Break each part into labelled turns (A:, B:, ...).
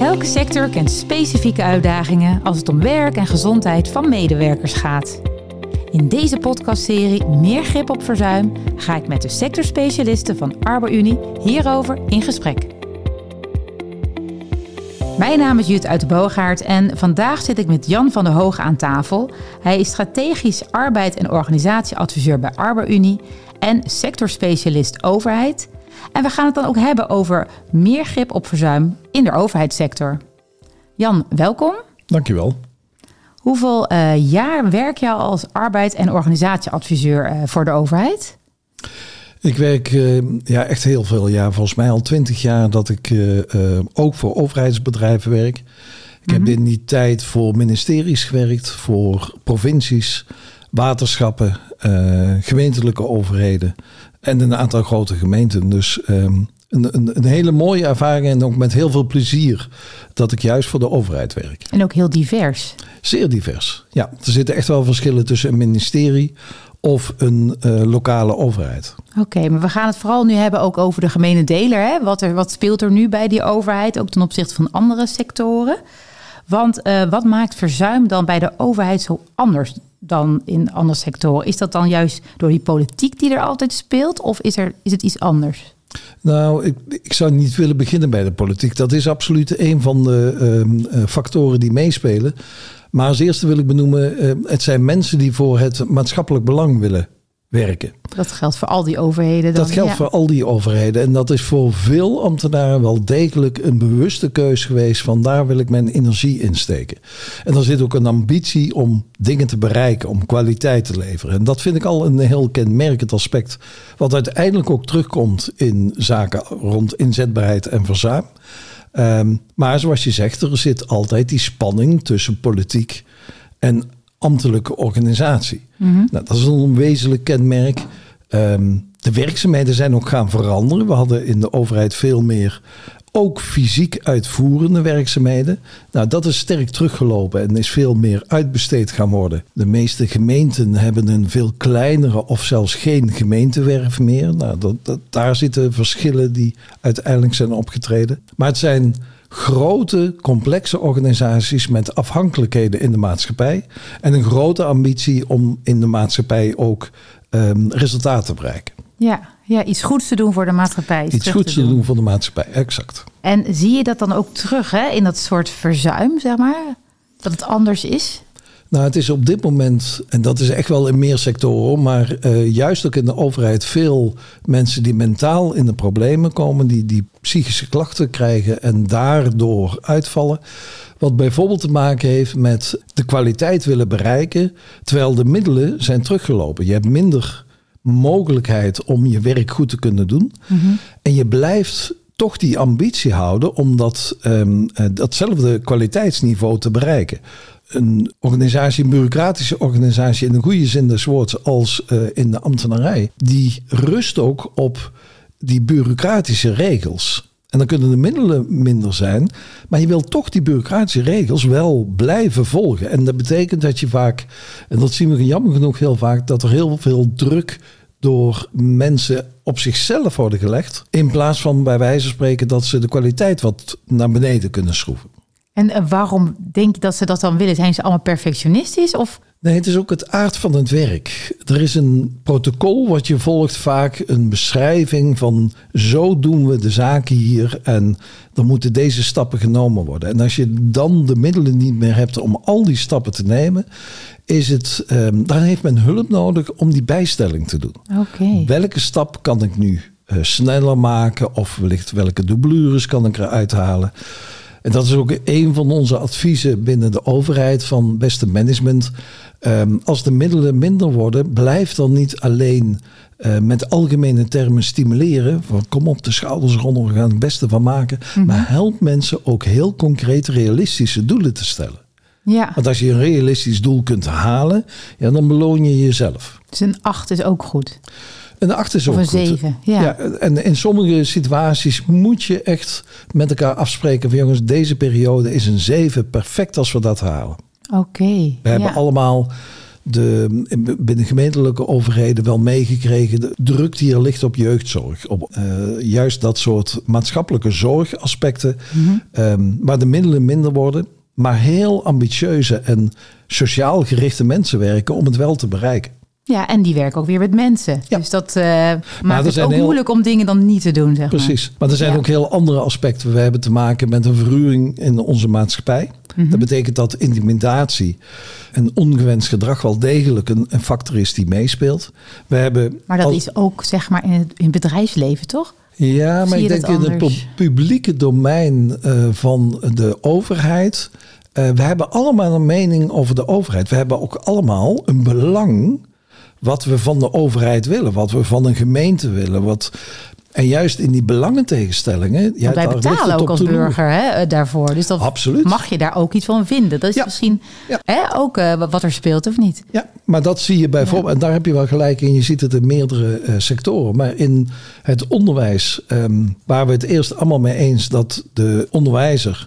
A: Elke sector kent specifieke uitdagingen als het om werk en gezondheid van medewerkers gaat. In deze podcastserie Meer grip op verzuim ga ik met de sectorspecialisten van ArborUnie hierover in gesprek. Mijn naam is Jut uit de Boogaard en vandaag zit ik met Jan van der Hoog aan tafel. Hij is strategisch arbeid- en organisatieadviseur bij ArborUnie en sectorspecialist overheid. En we gaan het dan ook hebben over meer grip op verzuim in de overheidssector. Jan, welkom.
B: Dankjewel.
A: Hoeveel jaar werk je al als arbeid- en organisatieadviseur voor de overheid?
B: Ik werk echt heel veel jaar. Volgens mij al 20 jaar dat ik ook voor overheidsbedrijven werk. Ik heb in die tijd voor ministeries gewerkt, voor provincies, waterschappen, gemeentelijke overheden en een aantal grote gemeenten. Dus een hele mooie ervaring en ook met heel veel plezier dat ik juist voor de overheid werk.
A: En ook heel divers.
B: Zeer divers. Ja, er zitten echt wel verschillen tussen een ministerie of een lokale overheid.
A: Oké, maar we gaan het vooral nu hebben ook over de gemene deler. Hè? Wat speelt er nu bij die overheid, ook ten opzichte van andere sectoren? Want wat maakt verzuim dan bij de overheid zo anders dan in andere sectoren? Is dat dan juist door die politiek die er altijd speelt of is het iets anders?
B: Nou, ik zou niet willen beginnen bij de politiek. Dat is absoluut een van de factoren die meespelen. Maar als eerste wil ik benoemen, het zijn mensen die voor het maatschappelijk belang willen werken.
A: Dat geldt voor al die overheden dan?
B: Dat geldt voor al die overheden. En dat is voor veel ambtenaren wel degelijk een bewuste keus geweest van daar wil ik mijn energie in steken. En er zit ook een ambitie om dingen te bereiken, om kwaliteit te leveren. En dat vind ik al een heel kenmerkend aspect. Wat uiteindelijk ook terugkomt in zaken rond inzetbaarheid en verzuim. Maar zoals je zegt, er zit altijd die spanning tussen politiek en ambtelijke organisatie. Nou, dat is een onwezenlijk kenmerk. De werkzaamheden zijn ook gaan veranderen. We hadden in de overheid veel meer ook fysiek uitvoerende werkzaamheden. Nou, dat is sterk teruggelopen en is veel meer uitbesteed gaan worden. De meeste gemeenten hebben een veel kleinere of zelfs geen gemeentewerf meer. Nou, daar zitten verschillen die uiteindelijk zijn opgetreden. Maar het zijn grote, complexe organisaties met afhankelijkheden in de maatschappij. En een grote ambitie om in de maatschappij ook resultaten te bereiken.
A: Ja, iets goeds te doen voor de maatschappij.
B: Iets goeds te doen voor de maatschappij, exact.
A: En zie je dat dan ook terug in dat soort verzuim, zeg maar? Dat het anders is?
B: Nou, het is op dit moment, en dat is echt wel in meer sectoren, maar juist ook in de overheid veel mensen die mentaal in de problemen komen, die psychische klachten krijgen en daardoor uitvallen. Wat bijvoorbeeld te maken heeft met de kwaliteit willen bereiken, terwijl de middelen zijn teruggelopen. Je hebt minder mogelijkheid om je werk goed te kunnen doen. En je blijft toch die ambitie houden om datzelfde kwaliteitsniveau te bereiken. Een organisatie, een bureaucratische organisatie in de goede zin des woords als in de ambtenarij, die rust ook op die bureaucratische regels. En dan kunnen de middelen minder zijn, maar je wil toch die bureaucratische regels wel blijven volgen. En dat betekent dat je vaak, en dat zien we jammer genoeg heel vaak, dat er heel veel druk door mensen op zichzelf worden gelegd, in plaats van bij wijze van spreken dat ze de kwaliteit wat naar beneden kunnen schroeven.
A: En waarom denk je dat ze dat dan willen? Zijn ze allemaal perfectionistisch? Of?
B: Nee, het is ook het aard van het werk. Er is een protocol wat je volgt, vaak een beschrijving van zo doen we de zaken hier en dan moeten deze stappen genomen worden. En als je dan de middelen niet meer hebt om al die stappen te nemen, dan heeft men hulp nodig om die bijstelling te doen.
A: Okay.
B: Welke stap kan ik nu sneller maken of wellicht welke doublures kan ik eruit halen? En dat is ook een van onze adviezen binnen de overheid van beste management. Als de middelen minder worden, blijf dan niet alleen met algemene termen stimuleren. Van kom op de schouders eronder, we gaan het beste van maken. Maar help mensen ook heel concreet realistische doelen te stellen.
A: Ja.
B: Want als je een realistisch doel kunt halen, dan beloon je jezelf.
A: Dus een 8 is ook goed.
B: Een 8 is ook goed.
A: Of een 7, ja.
B: En in sommige situaties moet je echt met elkaar afspreken van jongens, deze periode is een 7, perfect als we dat halen.
A: Oké.
B: We hebben allemaal binnen gemeentelijke overheden wel meegekregen de druk die er ligt op jeugdzorg. Op juist dat soort maatschappelijke zorgaspecten. Waar de middelen minder worden. Maar heel ambitieuze en sociaal gerichte mensen werken om het wel te bereiken.
A: Ja, en die werken ook weer met mensen. Ja. Dus dat maakt het ook moeilijk om dingen dan niet te doen, zeg maar.
B: Precies. Maar er zijn ook heel andere aspecten. We hebben te maken met een verruwing in onze maatschappij. Dat betekent dat intimidatie en ongewenst gedrag wel degelijk een factor is die meespeelt.
A: Maar dat is ook, zeg maar, in het bedrijfsleven, toch?
B: Ja, maar ik denk in het publieke domein van de overheid. We hebben allemaal een mening over de overheid. We hebben ook allemaal een belang wat we van de overheid willen. Wat we van een gemeente willen. En juist in die belangentegenstellingen.
A: Ja, wij betalen ook als burger daarvoor. Dus dan
B: absoluut.
A: Mag je daar ook iets van vinden. Dat is misschien ook wat er speelt of niet.
B: Ja, maar dat zie je bijvoorbeeld. Ja. En daar heb je wel gelijk in. Je ziet het in meerdere sectoren. Maar in het onderwijs. Waar we het eerst allemaal mee eens dat de onderwijzer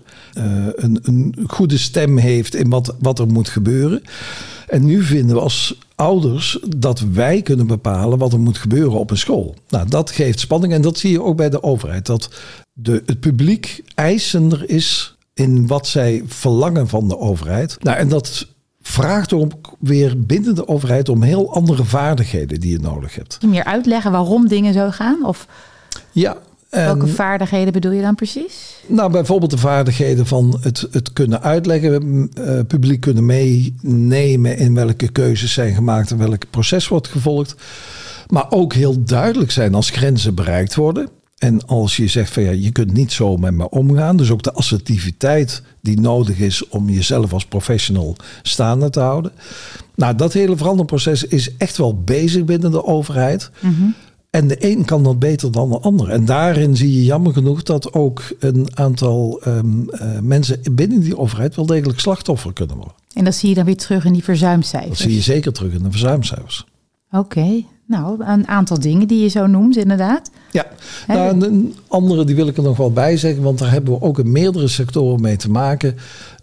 B: een goede stem heeft in wat er moet gebeuren. En nu vinden we als ouders dat wij kunnen bepalen wat er moet gebeuren op een school. Nou, dat geeft spanning en dat zie je ook bij de overheid. Dat het publiek eisender is in wat zij verlangen van de overheid. Nou, en dat vraagt ook weer binnen de overheid om heel andere vaardigheden die je nodig hebt.
A: Kun je meer uitleggen waarom dingen zo gaan? Of
B: ja.
A: Welke vaardigheden bedoel je dan precies?
B: Nou, bijvoorbeeld de vaardigheden van het kunnen uitleggen, publiek kunnen meenemen in welke keuzes zijn gemaakt en welk proces wordt gevolgd. Maar ook heel duidelijk zijn als grenzen bereikt worden. En als je zegt van je kunt niet zo met me omgaan. Dus ook de assertiviteit die nodig is om jezelf als professional staande te houden. Nou, dat hele veranderproces is echt wel bezig binnen de overheid. Mm-hmm. En de een kan dat beter dan de ander. En daarin zie je jammer genoeg dat ook een aantal mensen binnen die overheid wel degelijk slachtoffer kunnen worden.
A: En dat zie je dan weer terug in die verzuimcijfers?
B: Dat zie je zeker terug in de verzuimcijfers.
A: Oké. Nou, een aantal dingen die je zo noemt inderdaad.
B: Ja, nou, een andere die wil ik er nog wel bij zeggen. Want daar hebben we ook in meerdere sectoren mee te maken.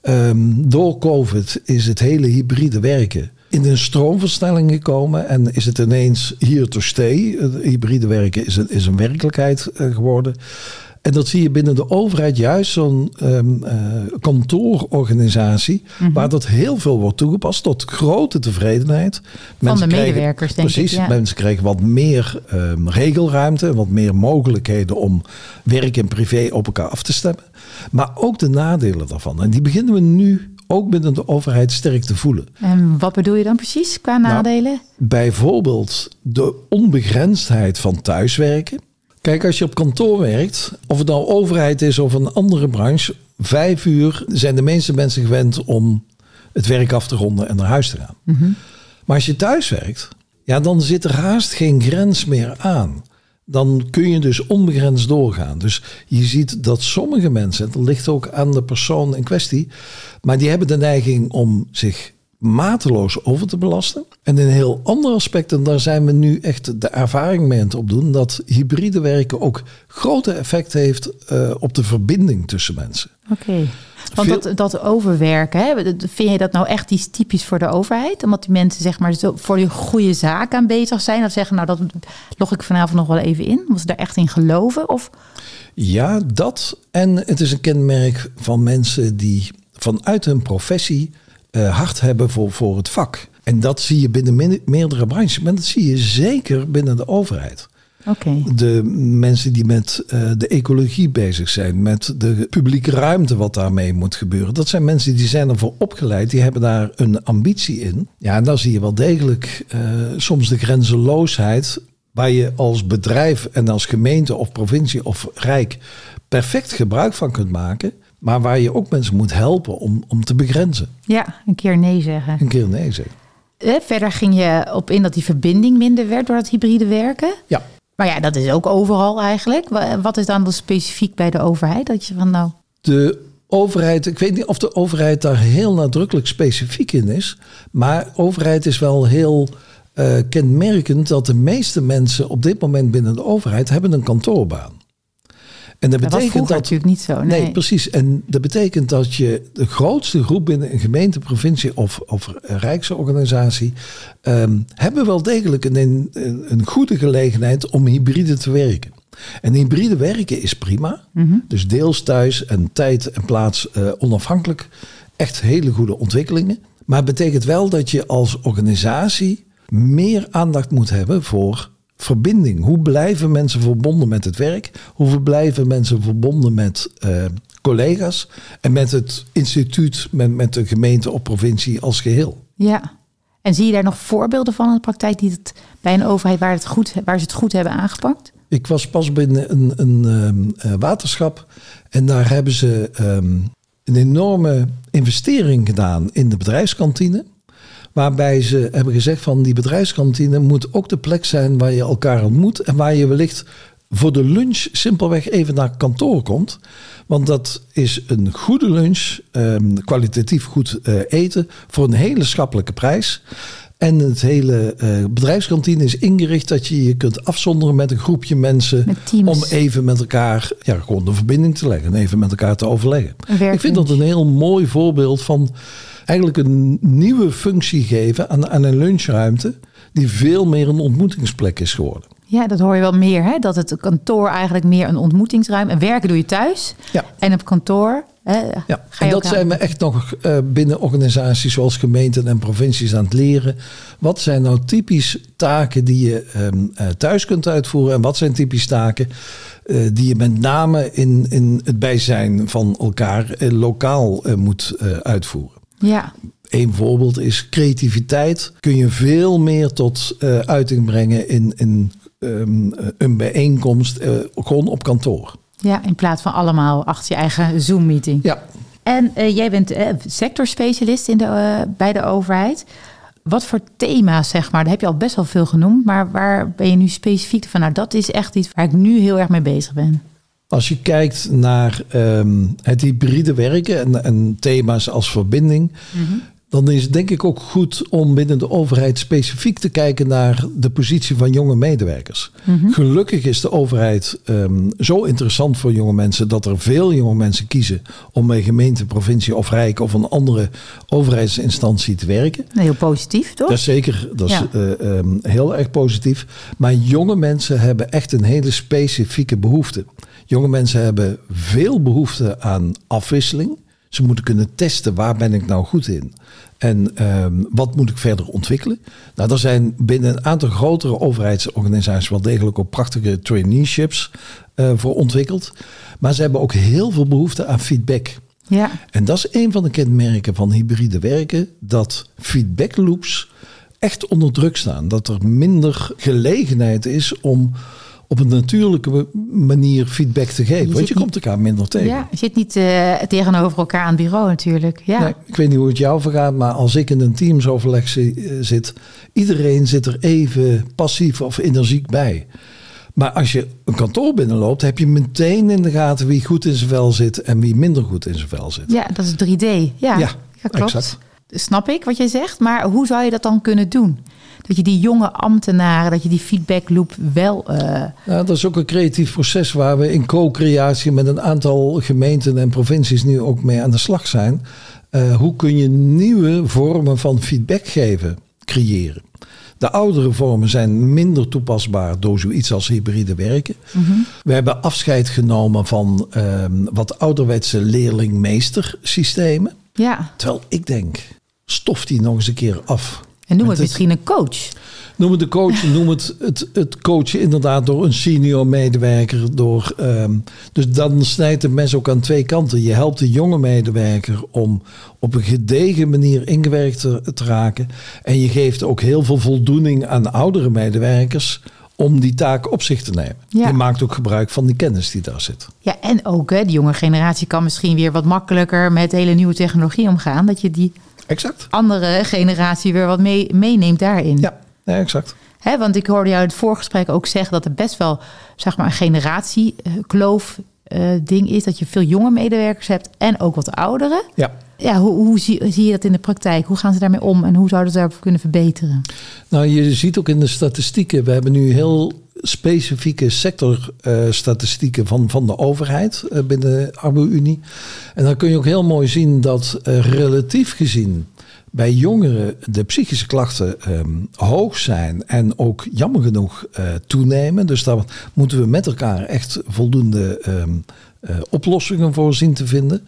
B: Door COVID is het hele hybride werken in een stroomversnelling gekomen. En is het ineens here to stay. Hybride werken is een werkelijkheid geworden. En dat zie je binnen de overheid, juist zo'n kantoororganisatie, waar dat heel veel wordt toegepast tot grote tevredenheid.
A: Van de medewerkers, denk ik.
B: Precies, mensen krijgen wat meer regelruimte, wat meer mogelijkheden om werk en privé op elkaar af te stemmen. Maar ook de nadelen daarvan. En die beginnen we nu ook binnen de overheid sterk te voelen.
A: En wat bedoel je dan precies qua nadelen?
B: Nou, bijvoorbeeld de onbegrensdheid van thuiswerken. Kijk, als je op kantoor werkt, of het nou overheid is of een andere branche, 5 uur zijn de meeste mensen gewend om het werk af te ronden en naar huis te gaan. Mm-hmm. Maar als je thuis werkt, dan zit er haast geen grens meer aan. Dan kun je dus onbegrensd doorgaan. Dus je ziet dat sommige mensen, dat ligt ook aan de persoon in kwestie, maar die hebben de neiging om zich mateloos over te belasten. En in een heel ander aspect, en daar zijn we nu echt de ervaring mee aan het opdoen, dat hybride werken ook grote effect heeft op de verbinding tussen mensen.
A: Oké. Want dat overwerken, vind je dat nou echt iets typisch voor de overheid? Omdat die mensen zeg maar zo voor die goede zaak aan bezig zijn. Dat zeggen, nou dat log ik vanavond nog wel even in. Omdat ze daar echt in geloven? Of? Ja,
B: dat. En het is een kenmerk van mensen die vanuit hun professie hart hebben voor het vak. En dat zie je binnen meerdere branches. Maar dat zie je zeker binnen de overheid.
A: Okay.
B: De mensen die met de ecologie bezig zijn, met de publieke ruimte wat daarmee moet gebeuren. Dat zijn mensen die zijn ervoor opgeleid, die hebben daar een ambitie in. Ja, en dan zie je wel degelijk soms de grenzeloosheid waar je als bedrijf en als gemeente of provincie of rijk perfect gebruik van kunt maken. Maar waar je ook mensen moet helpen om te begrenzen.
A: Ja, een keer nee zeggen.
B: Een keer nee zeggen.
A: Verder ging je op in dat die verbinding minder werd door het hybride werken.
B: Ja.
A: Maar ja, dat is ook overal eigenlijk. Wat is dan specifiek bij de overheid? Dat je van nou...
B: De overheid, ik weet niet of de overheid daar heel nadrukkelijk specifiek in is. Maar de overheid is wel heel kenmerkend dat de meeste mensen op dit moment binnen de overheid hebben een kantoorbaan. En dat
A: betekent dat natuurlijk niet zo.
B: Nee, precies. En dat betekent dat je de grootste groep binnen een gemeente, provincie of rijksorganisatie hebben wel degelijk een goede gelegenheid om hybride te werken. En hybride werken is prima. Mm-hmm. Dus deels thuis en tijd en plaats onafhankelijk. Echt hele goede ontwikkelingen. Maar het betekent wel dat je als organisatie meer aandacht moet hebben voor verbinding. Hoe blijven mensen verbonden met het werk? Hoe blijven mensen verbonden met collega's? En met het instituut, met de gemeente of provincie als geheel?
A: Ja. En zie je daar nog voorbeelden van in de praktijk die het bij een overheid waar ze het goed hebben aangepakt?
B: Ik was pas binnen een waterschap en daar hebben ze een enorme investering gedaan in de bedrijfskantine. Waarbij ze hebben gezegd van die bedrijfskantine moet ook de plek zijn waar je elkaar ontmoet. En waar je wellicht voor de lunch simpelweg even naar kantoor komt. Want dat is een goede lunch, kwalitatief goed eten voor een hele schappelijke prijs. En het hele bedrijfskantine is ingericht dat je je kunt afzonderen met een groepje mensen. Om even met elkaar gewoon de verbinding te leggen. En even met elkaar te overleggen. Ik vind dat een heel mooi voorbeeld van eigenlijk een nieuwe functie geven aan een lunchruimte. Die veel meer een ontmoetingsplek is geworden.
A: Ja, dat hoor je wel meer. Hè? Dat het kantoor eigenlijk meer een ontmoetingsruimte. En werken doe je thuis. Ja. En op kantoor.
B: Ja, en dat zijn we echt nog binnen organisaties zoals gemeenten en provincies aan het leren. Wat zijn nou typisch taken die je thuis kunt uitvoeren? En wat zijn typisch taken die je met name in het bijzijn van elkaar lokaal moet uitvoeren?
A: Ja.
B: Een voorbeeld is creativiteit. Kun je veel meer tot uiting brengen in een bijeenkomst gewoon op kantoor.
A: Ja, in plaats van allemaal achter je eigen Zoom-meeting.
B: Ja.
A: En jij bent sectorspecialist bij de overheid. Wat voor thema's, zeg maar, daar heb je al best wel veel genoemd. Maar waar ben je nu specifiek van? Nou, dat is echt iets waar ik nu heel erg mee bezig ben.
B: Als je kijkt naar het hybride werken en thema's als verbinding. Mm-hmm. Dan is het denk ik ook goed om binnen de overheid specifiek te kijken naar de positie van jonge medewerkers. Mm-hmm. Gelukkig is de overheid zo interessant voor jonge mensen dat er veel jonge mensen kiezen om bij gemeente, provincie of rijk of een andere overheidsinstantie te werken.
A: Heel positief, toch?
B: Dat is zeker, dat is heel erg positief. Maar jonge mensen hebben echt een hele specifieke behoefte. Jonge mensen hebben veel behoefte aan afwisseling. Ze moeten kunnen testen, waar ben ik nou goed in? En wat moet ik verder ontwikkelen? Nou, er zijn binnen een aantal grotere overheidsorganisaties wel degelijk ook prachtige traineeships voor ontwikkeld. Maar ze hebben ook heel veel behoefte aan feedback.
A: Ja.
B: En dat is een van de kenmerken van hybride werken. Dat feedback loops echt onder druk staan. Dat er minder gelegenheid is om op een natuurlijke manier feedback te geven. Want je komt elkaar minder tegen.
A: Ja, je zit niet tegenover elkaar aan het bureau natuurlijk. Ja.
B: Nee, ik weet niet hoe het jou vergaat, maar als ik in een teamsoverleg zit, iedereen zit er even passief of energiek bij. Maar als je een kantoor binnenloopt, heb je meteen in de gaten wie goed in zijn vel zit en wie minder goed in zijn vel zit.
A: Ja, dat is 3D. Ja, klopt. Exact. Snap ik wat jij zegt, maar hoe zou je dat dan kunnen doen? Dat je die jonge ambtenaren, dat je die feedback loop wel...
B: Ja, dat is ook een creatief proces waar we in co-creatie met een aantal gemeenten en provincies nu ook mee aan de slag zijn. Hoe kun je nieuwe vormen van feedback geven, creëren? De oudere vormen zijn minder toepasbaar door zoiets als hybride werken. Mm-hmm. We hebben afscheid genomen van wat ouderwetse leerling-meester systemen.
A: Ja.
B: Terwijl ik denk, stof die nog eens een keer af.
A: En noem het misschien een coach.
B: Noem het de coach, noem het coachen inderdaad door een senior medewerker. Dus dan snijdt het mes ook aan twee kanten. Je helpt de jonge medewerker om op een gedegen manier ingewerkt te raken. En je geeft ook heel veel voldoening aan oudere medewerkers om die taak op zich te nemen. Ja. Je maakt ook gebruik van die kennis die daar zit.
A: Ja, en ook de jonge generatie kan misschien weer wat makkelijker met hele nieuwe technologie omgaan. Dat je die andere generatie weer wat meeneemt daarin.
B: Ja, exact.
A: Want ik hoorde jou in het voorgesprek ook zeggen dat er best wel een generatiekloof ding is. Dat je veel jonge medewerkers hebt en ook wat ouderen.
B: Ja.
A: Ja, hoe zie je dat in de praktijk? Hoe gaan ze daarmee om en hoe zouden ze daarvoor kunnen verbeteren?
B: Nou, je ziet ook in de statistieken. We hebben nu heel specifieke sectorstatistieken van de overheid binnen Arbo-Unie. En dan kun je ook heel mooi zien dat relatief gezien bij jongeren de psychische klachten hoog zijn en ook jammer genoeg toenemen. Dus daar moeten we met elkaar echt voldoende oplossingen voor zien te vinden.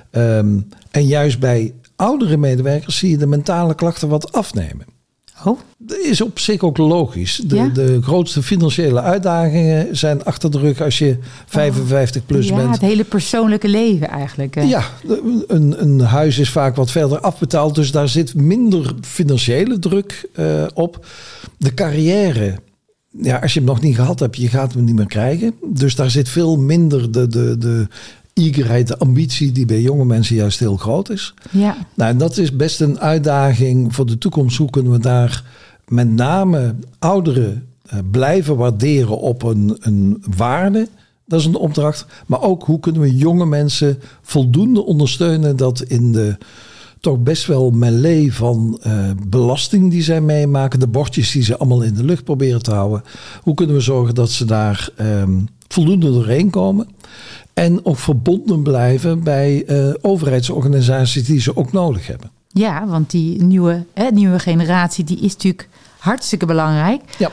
B: En juist bij oudere medewerkers zie je de mentale klachten wat afnemen.
A: Oh.
B: Dat is op zich ook logisch. De grootste financiële uitdagingen zijn achter de rug als je 55 plus bent.
A: Ja, het hele persoonlijke leven eigenlijk.
B: Ja, een huis is vaak wat verder afbetaald. Dus daar zit minder financiële druk op. De carrière, ja, als je hem nog niet gehad hebt, je gaat hem niet meer krijgen. Dus daar zit veel minder de eagerheid, de ambitie die bij jonge mensen juist heel groot is. Ja. Nou, en dat is best een uitdaging voor de toekomst. Hoe kunnen we daar met name ouderen blijven waarderen op een waarde? Dat is een opdracht. Maar ook hoe kunnen we jonge mensen voldoende ondersteunen dat in de toch best wel melee van belasting die zij meemaken, de bordjes die ze allemaal in de lucht proberen te houden. Hoe kunnen we zorgen dat ze daar voldoende doorheen komen? En ook verbonden blijven bij overheidsorganisaties die ze ook nodig hebben.
A: Ja, want die nieuwe generatie die is natuurlijk hartstikke belangrijk. Ja.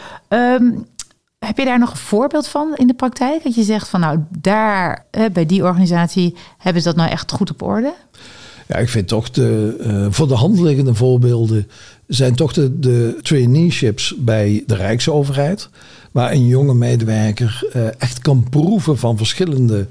A: Heb je daar nog een voorbeeld van in de praktijk? Dat je zegt van nou, daar bij die organisatie hebben ze dat nou echt goed op orde?
B: Ja, ik vind toch voor de hand liggende voorbeelden zijn toch de traineeships bij de Rijksoverheid. Waar een jonge medewerker echt kan proeven van verschillende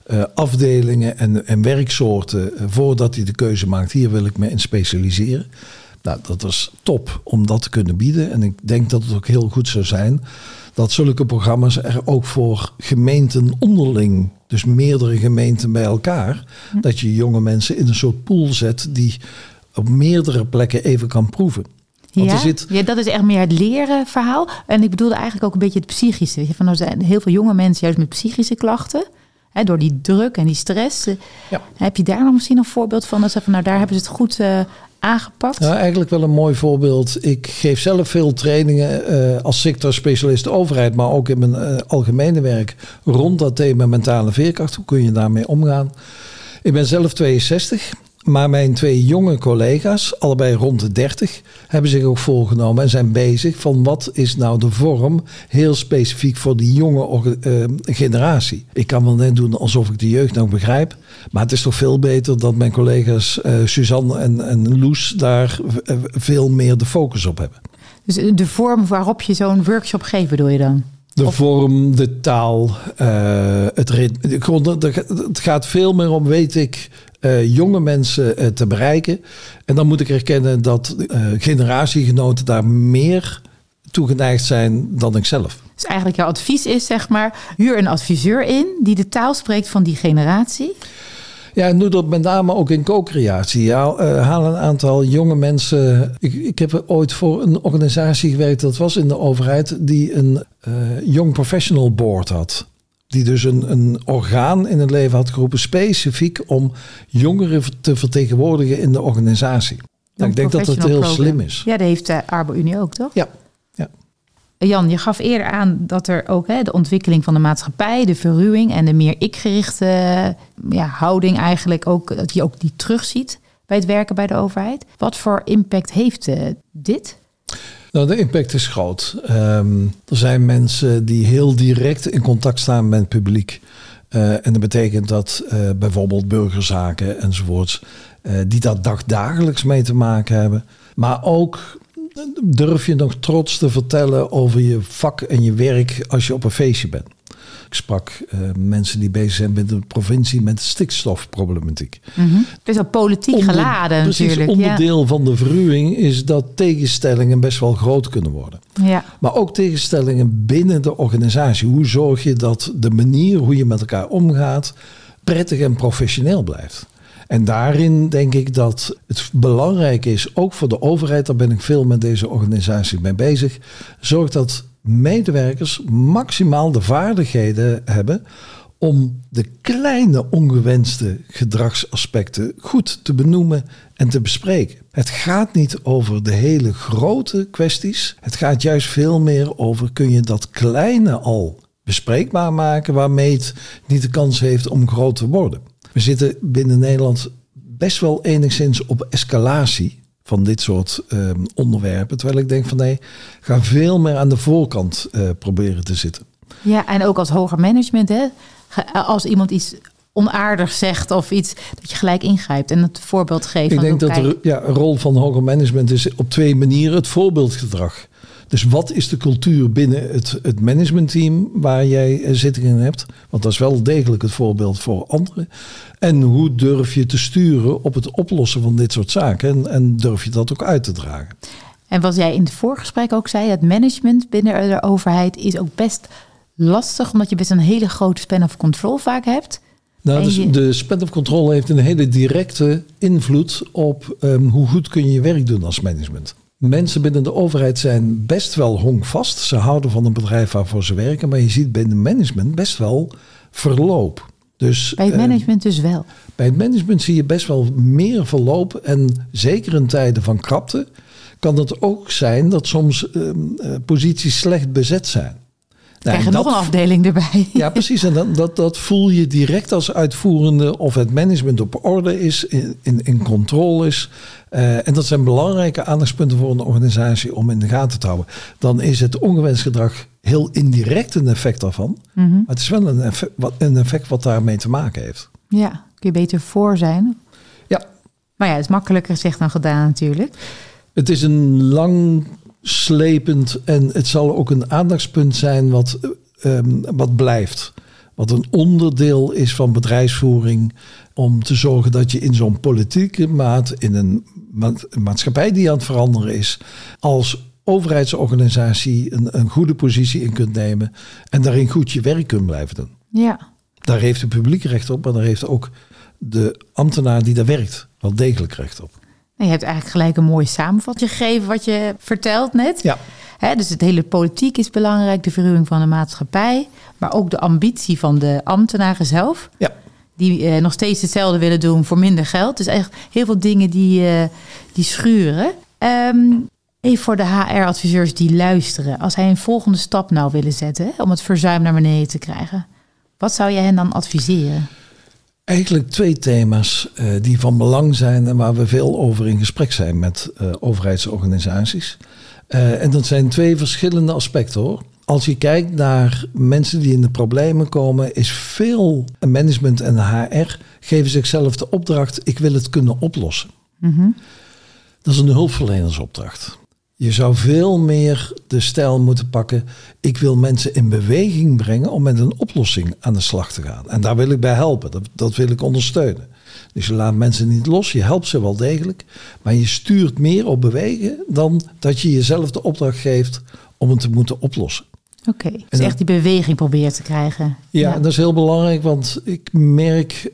B: afdelingen en werksoorten voordat hij de keuze maakt. Hier wil ik me in specialiseren. Nou, dat is top om dat te kunnen bieden. En ik denk dat het ook heel goed zou zijn dat zulke programma's er ook voor gemeenten onderling, dus meerdere gemeenten bij elkaar, dat je jonge mensen in een soort pool zet die op meerdere plekken even kan proeven.
A: Ja, dat is echt meer het leren verhaal. En ik bedoelde eigenlijk ook een beetje het psychische. Weet je, van, er zijn heel veel jonge mensen juist met psychische klachten. Hè, door die druk en die stress. Ja. Heb je daar nog misschien een voorbeeld van? Dat ze van, nou, daar hebben ze het goed aangepakt?
B: Nou, eigenlijk wel een mooi voorbeeld. Ik geef zelf veel trainingen als sectorspecialist overheid, maar ook in mijn algemene werk rond dat thema mentale veerkracht. Hoe kun je daarmee omgaan? Ik ben zelf 62. Maar mijn 2 jonge collega's, allebei rond de 30, hebben zich ook voorgenomen en zijn bezig van wat is nou de vorm heel specifiek voor die jonge generatie. Ik kan wel net doen alsof ik de jeugd nog begrijp, maar het is toch veel beter dat mijn collega's Suzanne en Loes daar veel meer de focus op hebben.
A: Dus de vorm waarop je zo'n workshop geeft, bedoel je dan?
B: De vorm, de taal, het ritme. Het gaat veel meer om, weet ik, jonge mensen te bereiken. En dan moet ik erkennen dat generatiegenoten daar meer toe geneigd zijn dan ik zelf.
A: Dus eigenlijk jouw advies is, zeg maar, huur een adviseur in die de taal spreekt van die generatie.
B: Ja, en doe dat met name ook in co-creatie. Ja, haal een aantal jonge mensen. Ik heb ooit voor een organisatie gewerkt, dat was in de overheid, die een Young Professional Board had. Die dus een orgaan in het leven had geroepen specifiek om jongeren te vertegenwoordigen in de organisatie. Nou, ik denk dat dat heel slim is.
A: Ja, dat heeft de Arbo-Unie ook, toch?
B: Ja.
A: Jan, je gaf eerder aan dat er ook de ontwikkeling van de maatschappij, de verruwing en de meer ik-gerichte houding eigenlijk ook, dat je ook die terugziet bij het werken bij de overheid. Wat voor impact heeft dit?
B: Nou, de impact is groot. Er zijn mensen die heel direct in contact staan met het publiek. En dat betekent dat bijvoorbeeld burgerzaken enzovoorts, die daar dagelijks mee te maken hebben. Maar ook durf je nog trots te vertellen over je vak en je werk als je op een feestje bent. Ik sprak mensen die bezig zijn met de provincie met de stikstofproblematiek.
A: Mm-hmm. Het is wel politiek geladen natuurlijk.
B: Precies, onderdeel van de verruwing is dat tegenstellingen best wel groot kunnen worden. Ja. Maar ook tegenstellingen binnen de organisatie. Hoe zorg je dat de manier hoe je met elkaar omgaat prettig en professioneel blijft? En daarin denk ik dat het belangrijk is, ook voor de overheid, daar ben ik veel met deze organisatie mee bezig, zorg dat medewerkers maximaal de vaardigheden hebben om de kleine ongewenste gedragsaspecten goed te benoemen en te bespreken. Het gaat niet over de hele grote kwesties. Het gaat juist veel meer over, kun je dat kleine al bespreekbaar maken, waarmee het niet de kans heeft om groot te worden. We zitten binnen Nederland best wel enigszins op escalatie van dit soort onderwerpen. Terwijl ik denk van nee, ga veel meer aan de voorkant proberen te zitten.
A: Ja, en ook als hoger management, hè? Als iemand iets onaardigs zegt of iets, dat je gelijk ingrijpt en het voorbeeld geeft.
B: Ik denk dat een rol van hoger management is op 2 manieren het voorbeeldgedrag. Dus wat is de cultuur binnen het managementteam waar jij zitting in hebt? Want dat is wel degelijk het voorbeeld voor anderen. En hoe durf je te sturen op het oplossen van dit soort zaken? En durf je dat ook uit te dragen?
A: En wat jij in het voorgesprek ook zei, het management binnen de overheid is ook best lastig, omdat je best een hele grote span of control vaak hebt.
B: Nou, dus de span of control heeft een hele directe invloed op hoe goed kun je je werk doen als management. Mensen binnen de overheid zijn best wel honkvast. Ze houden van een bedrijf waarvoor ze werken. Maar je ziet binnen management best wel verloop. Dus,
A: bij het management dus wel?
B: Bij het management zie je best wel meer verloop. En zeker in tijden van krapte kan het ook zijn dat soms posities slecht bezet zijn.
A: Krijg je nog een afdeling erbij.
B: Ja, precies. En dat voel je direct als uitvoerende of het management op orde is, in controle is. En dat zijn belangrijke aandachtspunten voor een organisatie om in de gaten te houden. Dan is het ongewenst gedrag heel indirect een effect daarvan. Mm-hmm. Maar het is wel een effect wat daarmee te maken heeft.
A: Ja, kun je beter voor zijn.
B: Ja. Maar
A: ja, het is makkelijker gezegd dan gedaan natuurlijk.
B: Het is een lang slepend en het zal ook een aandachtspunt zijn wat blijft. Wat een onderdeel is van bedrijfsvoering om te zorgen dat je in zo'n politieke maat, in een maatschappij die aan het veranderen is, als overheidsorganisatie een goede positie in kunt nemen en daarin goed je werk kunt blijven doen.
A: Ja.
B: Daar heeft het publiek recht op, maar daar heeft ook de ambtenaar die daar werkt wel degelijk recht op.
A: Je hebt eigenlijk gelijk een mooie samenvatting gegeven wat je vertelt net.
B: Ja.
A: Dus het hele politiek is belangrijk, de verruwing van de maatschappij, maar ook de ambitie van de ambtenaren zelf.
B: Ja.
A: Die nog steeds hetzelfde willen doen voor minder geld. Dus echt heel veel dingen die schuren. Even voor de HR-adviseurs die luisteren. Als hij een volgende stap nou willen zetten om het verzuim naar beneden te krijgen. Wat zou jij hen dan adviseren?
B: Eigenlijk 2 thema's die van belang zijn en waar we veel over in gesprek zijn met overheidsorganisaties. En dat zijn 2 verschillende aspecten hoor. Als je kijkt naar mensen die in de problemen komen, is veel management en HR geven zichzelf de opdracht, ik wil het kunnen oplossen. Mm-hmm. Dat is een hulpverlenersopdracht. Je zou veel meer de stijl moeten pakken, ik wil mensen in beweging brengen om met een oplossing aan de slag te gaan. En daar wil ik bij helpen, dat wil ik ondersteunen. Dus je laat mensen niet los, je helpt ze wel degelijk, maar je stuurt meer op bewegen dan dat je jezelf de opdracht geeft om het te moeten oplossen.
A: Oké, dus echt die beweging proberen te krijgen.
B: Ja, dat is heel belangrijk, want ik merk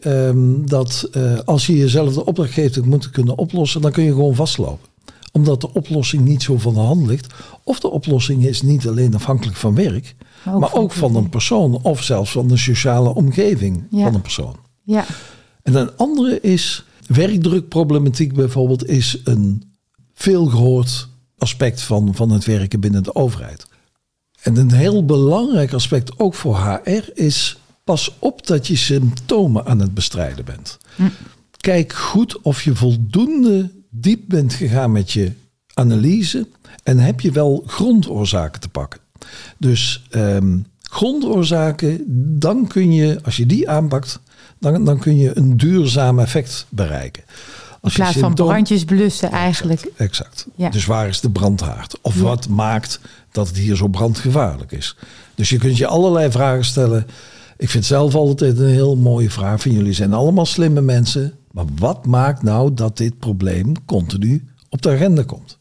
B: dat als je jezelf de opdracht geeft het moeten kunnen oplossen, dan kun je gewoon vastlopen. Omdat de oplossing niet zo van de hand ligt. Of de oplossing is niet alleen afhankelijk van werk, maar ook van een persoon of zelfs van de sociale omgeving van een persoon.
A: Ja.
B: En een andere is, werkdrukproblematiek bijvoorbeeld is een veel gehoord aspect van het werken binnen de overheid. En een heel belangrijk aspect ook voor HR is, pas op dat je symptomen aan het bestrijden bent. Kijk goed of je voldoende diep bent gegaan met je analyse en heb je wel grondoorzaken te pakken. Dus grondoorzaken, dan kun je, als je die aanpakt, dan kun je een duurzaam effect bereiken.
A: In plaats van brandjes blussen eigenlijk.
B: Exact. Ja. Dus waar is de brandhaard? Of wat maakt dat het hier zo brandgevaarlijk is? Dus je kunt je allerlei vragen stellen. Ik vind zelf altijd een heel mooie vraag van jullie zijn allemaal slimme mensen. Maar wat maakt nou dat dit probleem continu op de agenda komt?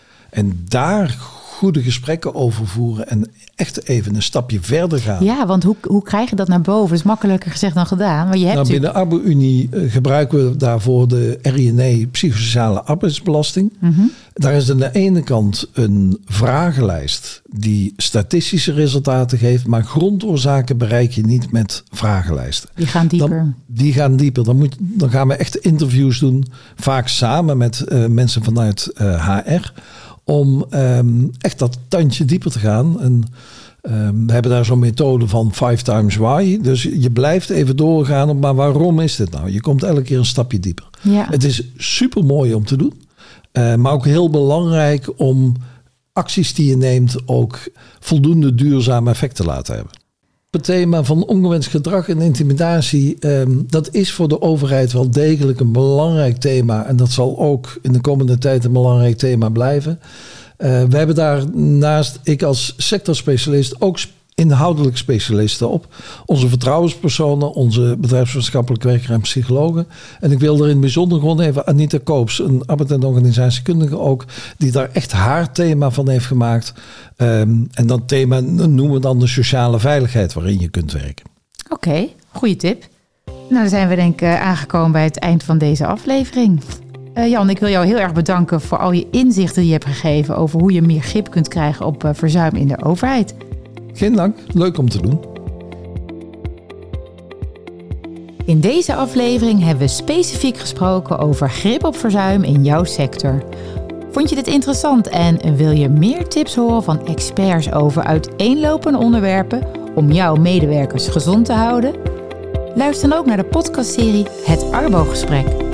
B: En daar goede gesprekken over voeren en echt even een stapje verder gaan.
A: Ja, want hoe krijg je dat naar boven? Dat is makkelijker gezegd dan gedaan. Maar je hebt
B: binnen ArboUnie gebruiken we daarvoor de RINE psychosociale arbeidsbelasting. Mm-hmm. Daar is aan de ene kant een vragenlijst die statistische resultaten geeft. Maar grondoorzaken bereik je niet met vragenlijsten.
A: Die gaan dieper.
B: Die gaan dieper. Dan gaan we echt interviews doen. Vaak samen met mensen vanuit HR. Om echt dat tandje dieper te gaan. En we hebben daar zo'n methode van 5 times why. Dus je blijft even doorgaan op, maar waarom is dit nou? Je komt elke keer een stapje dieper.
A: Ja. Het
B: is super mooi om te doen. Maar ook heel belangrijk om acties die je neemt ook voldoende duurzame effecten laten hebben. Het thema van ongewenst gedrag en intimidatie, dat is voor de overheid wel degelijk een belangrijk thema. En dat zal ook in de komende tijd een belangrijk thema blijven. We hebben daarnaast, ik als sectorspecialist, ook inhoudelijk specialisten op. Onze vertrouwenspersonen, onze bedrijfswetenschappelijk werker en psychologen. En ik wil er in het bijzonder gewoon even Anita Koops, een arbeid- en organisatiekundige ook, die daar echt haar thema van heeft gemaakt. En dat thema noemen we dan de sociale veiligheid waarin je kunt werken.
A: Oké, goede tip. Nou, dan zijn we denk ik aangekomen bij het eind van deze aflevering. Jan, ik wil jou heel erg bedanken voor al je inzichten die je hebt gegeven over hoe je meer grip kunt krijgen op verzuim in de overheid.
B: Geen dank, leuk om te doen.
A: In deze aflevering hebben we specifiek gesproken over grip op verzuim in jouw sector. Vond je dit interessant en wil je meer tips horen van experts over uiteenlopende onderwerpen om jouw medewerkers gezond te houden? Luister dan ook naar de podcastserie Het Arbo-gesprek.